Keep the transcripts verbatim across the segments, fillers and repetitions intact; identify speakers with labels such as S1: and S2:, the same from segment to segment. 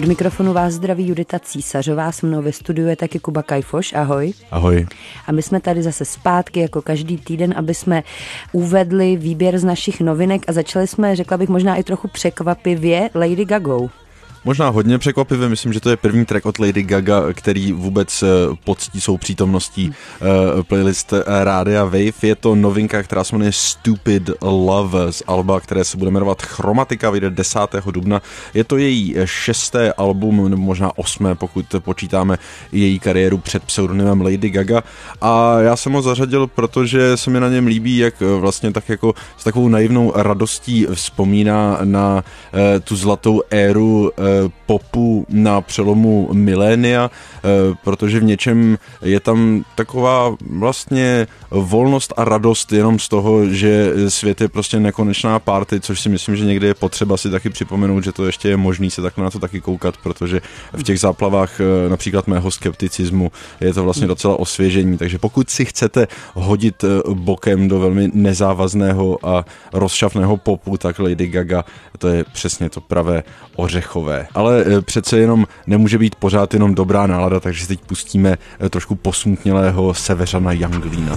S1: Od mikrofonu vás zdraví Judita Císařová, s mnou ve studiu je taky Kuba Kajfoš, ahoj.
S2: Ahoj.
S1: A my jsme tady zase zpátky, jako každý týden, aby jsme uvedli výběr z našich novinek a začali jsme, řekla bych, možná i trochu překvapivě Lady Gagou.
S2: Možná hodně překvapivě, myslím, že to je první track od Lady Gaga, který vůbec poctí svou přítomností uh, playlist Rádia Wave. Je to novinka, která se jmenuje Stupid Love z alba, které se bude jmenovat Chromatika, vyjde desátého dubna. Je to její šesté album, nebo možná osmé, pokud počítáme její kariéru před pseudonymem Lady Gaga. A já jsem ho zařadil, protože se mi na něm líbí, jak vlastně tak jako s takovou naivnou radostí vzpomíná na uh, tu zlatou éru uh, popu na přelomu milénia, protože v něčem je tam taková vlastně volnost a radost jenom z toho, že svět je prostě nekonečná party, což si myslím, že někdy je potřeba si taky připomenout, že to ještě je možný se takhle na to taky koukat, protože v těch záplavách například mého skepticismu je to vlastně docela osvěžení, takže pokud si chcete hodit bokem do velmi nezávazného a rozšafného popu, tak Lady Gaga, to je přesně to pravé ořechové. Ale přece jenom nemůže být pořád jenom dobrá nálada, takže si teď pustíme trošku posmutnělého Severana Younglina.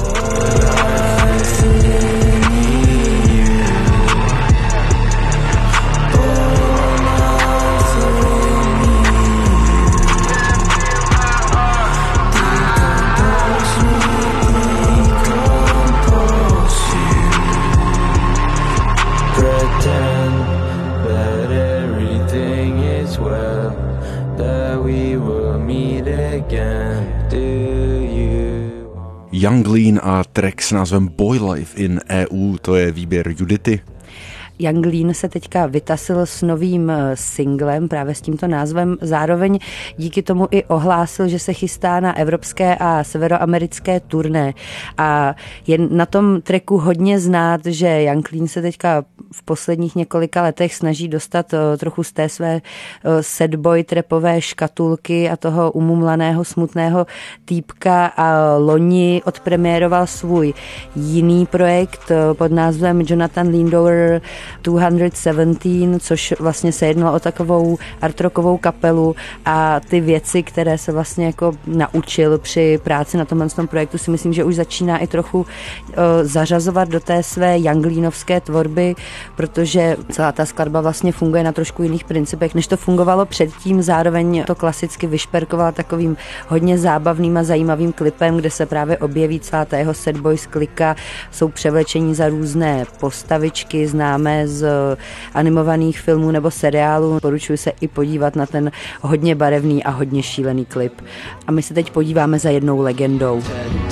S2: Younglin a track s názvem Boy Life in E U, to je výběr Judity.
S1: Younglin se teďka vytasil s novým singlem, právě s tímto názvem. Zároveň díky tomu i ohlásil, že se chystá na evropské a severoamerické turné. A je na tom tracku hodně znát, že Younglin se teďka v posledních několika letech snaží dostat trochu z té své sad boy trapové škatulky a toho umumlaného smutného týpka a loni odpremiéroval svůj jiný projekt pod názvem Jonathan Lindauer dvě stě sedmnáct, což vlastně se jednalo o takovou artrockovou kapelu a ty věci, které se vlastně jako naučil při práci na tomhle projektu, si myslím, že už začíná i trochu uh, zařazovat do té své younglinovské tvorby, protože celá ta skladba vlastně funguje na trošku jiných principech, než to fungovalo předtím. Zároveň to klasicky vyšperkovala takovým hodně zábavným a zajímavým klipem, kde se právě objeví celá ta jeho sad boys klika, jsou převlečení za různé postavičky známé z animovaných filmů nebo seriálů. Poručuji se i podívat na ten hodně barevný a hodně šílený klip. A my se teď podíváme za jednou legendou.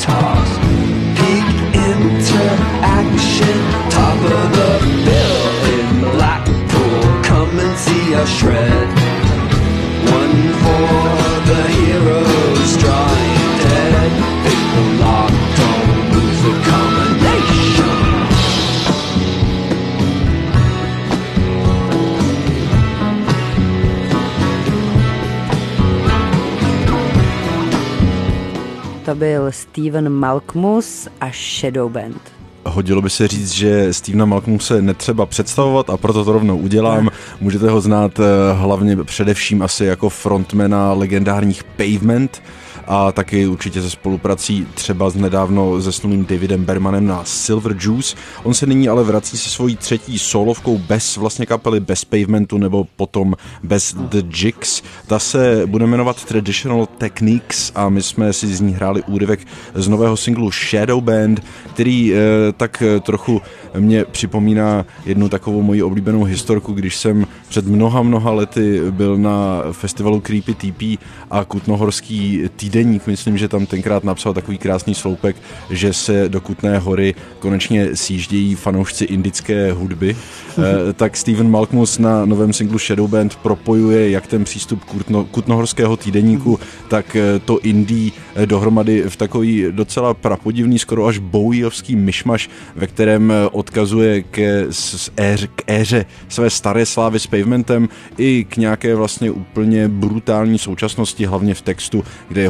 S1: To byl Steven Malkmus a Shadow Band.
S2: Hodilo by se říct, že Stevena Malkmuse netřeba představovat a proto to rovnou udělám. Můžete ho znát hlavně především asi jako frontmana legendárních Pavement a taky určitě ze spoluprací třeba s nedávno zesnulým Davidem Bermanem na Silver Juice. On se nyní ale vrací se svojí třetí solovkou bez vlastně kapely, bez Pavementu nebo potom bez The Jigs. Ta se bude jmenovat Traditional Techniques a my jsme si z ní hráli úryvek z nového singlu Shadow Band, který eh, tak trochu mě připomíná jednu takovou moji oblíbenou historku, když jsem před mnoha, mnoha lety byl na festivalu Creepy T P a Kutnohorský týdeník, myslím, že tam tenkrát napsal takový krásný sloupek, že se do Kutné Hory konečně sjíždějí fanoušci indické hudby. e, tak Steven Malkmus na novém singlu Shadow Band propojuje jak ten přístup Kutno, Kutnohorského týdeníku, tak to indie dohromady v takový docela prapodivný, skoro až bowievský myšmaš, ve kterém odkazuje ke, s éře, k éře své staré slávy s Pavementem i k nějaké vlastně úplně brutální současnosti, hlavně v textu, kde jeho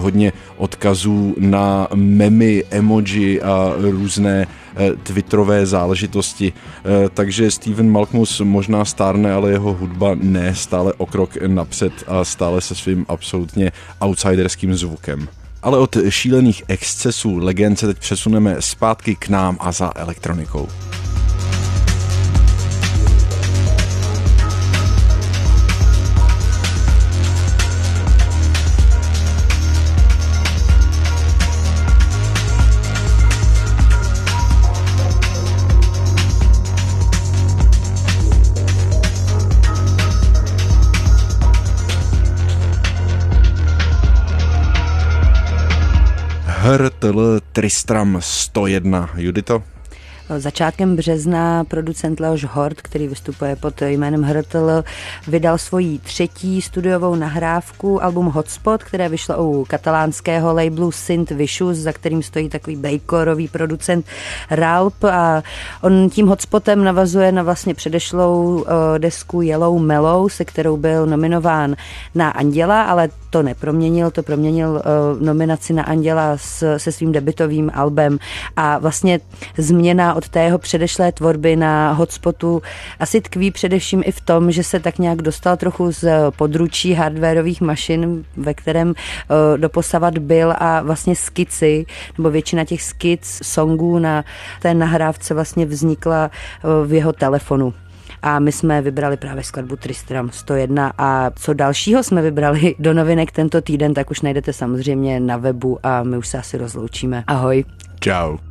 S2: hodně odkazů na memy, emoji a různé twitterové záležitosti. Takže Stephen Malkmus možná stárne, ale jeho hudba ne, stále o krok napřed a stále se svým absolutně outsiderským zvukem. Ale od šílených excesů legend se teď přesuneme zpátky k nám a za elektronikou. H R T L Tristram sto jedna. Judito?
S1: Začátkem března producent Leoš Hort, který vystupuje pod jménem H R T L, vydal svoji třetí studiovou nahrávku, album Hotspot, které vyšlo u katalánského labelu Synth Vicious, za kterým stojí takový bejkorový producent Ralp, a on tím Hotspotem navazuje na vlastně předešlou uh, desku Yellow Mellow, se kterou byl nominován na Anděla, ale to neproměnil, to proměnil uh, nominaci na Anděla s, se svým debutovým albem, a vlastně změna od té jeho předešlé tvorby na Hotspotu asi tkví především i v tom, že se tak nějak dostal trochu z područí hardwarových mašin, ve kterém uh, doposavat byl, a vlastně skici, nebo většina těch skic songů na té nahrávce vlastně vznikla uh, v jeho telefonu. A my jsme vybrali právě skladbu Tristram sto jedna, a co dalšího jsme vybrali do novinek tento týden, tak už najdete samozřejmě na webu, a my už se asi rozloučíme. Ahoj.
S2: Čau.